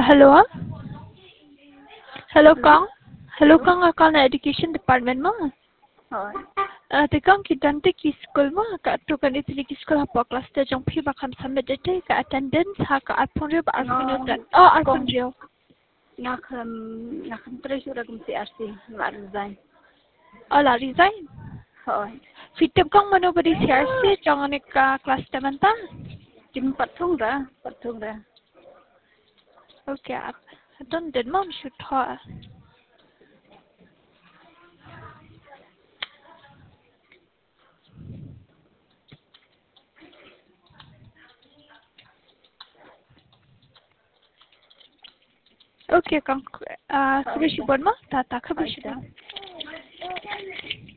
Hello. Hello Hello. Kang. Hello Kang, akan education department ma. Rồi. Te Kang kita nanti ki school ma ka tu kan itu ki school apa kelas te jong pi bakam sampai dete ka attendance ha ka apun rio ba apun rio tan. Oh apun rio. Ngakam treasure agam CRC la resign. Oh la resign. Rồi. Fitep Kang mano beri CRC jong anek ka kelas te manta. Tim patung ra. Okay. Don den mam should ha. Okay Kang. Khabar shi bon ma ta khabar shi.